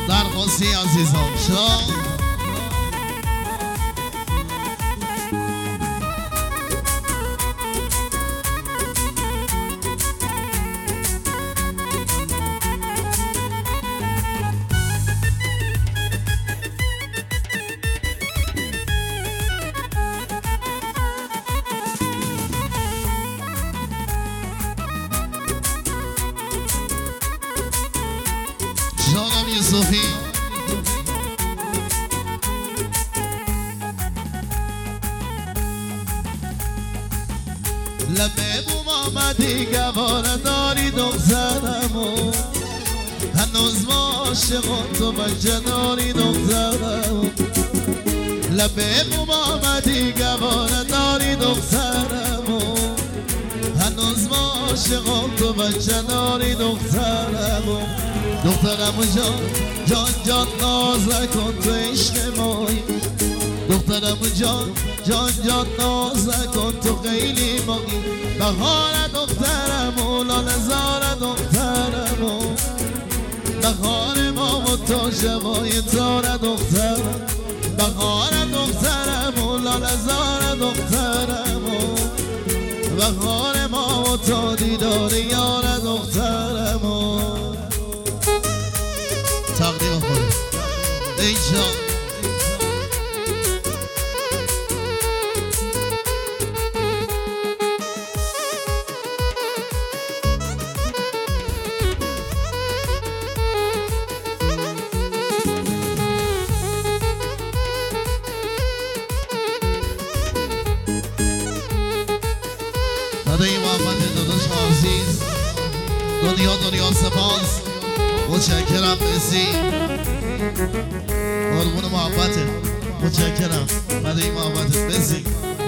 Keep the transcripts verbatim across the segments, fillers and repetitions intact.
درخواستی عزیزان شما جانم یوسفی لبه بوم آمدی گواره داری دخترمو هنوز ما عاشقان تو بچه داری دخترمو لبه بوم آمدی گواره داری دخترمو هنوز ما عاشقان تو بچه داری دخترمو دخترمو جان جان جان ناز نکن تو عشق مایی دخترمو جان جان جان ناز نکن تو خیلی مایی بهار دخترمو لاله زار دخترمو بهار ما و تو شبای تار دخترم بهار دخترمو لاله زار دخترمو بهار ما و تو دیدار یار دخترمو تقدیم خود ای جان داده محمد داداش عزیز دنیا دنیا سپاس متشکرم بسی قربون محبته متشکرم داده محمد بسی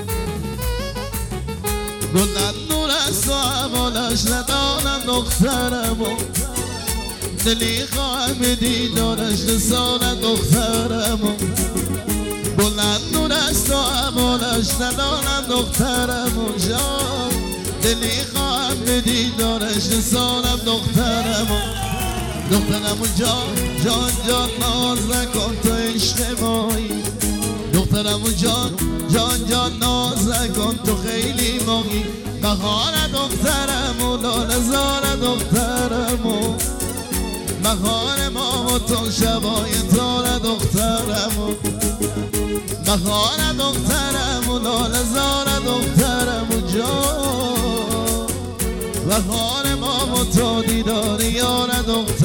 گلن نور است و عمالش ندانم دخترمو دلی خواهم دیدارش نسانم دخترمو بلند نور است و عمالش ندانم دخترمو جان دلی خواهم به دیدارش نسانم دخترمو دخترمو جان جان جان ناز نکن تو عشق مایی دخترمو جان جان جان ناز نکن تو خیلی مایی بهار دخترمو لاله زار دخترمو بهار ما و تو شبای تار دخترمو بهار دخترمو لاله زار دخترمو جان بهار ما و تو دیدار یار دخترمو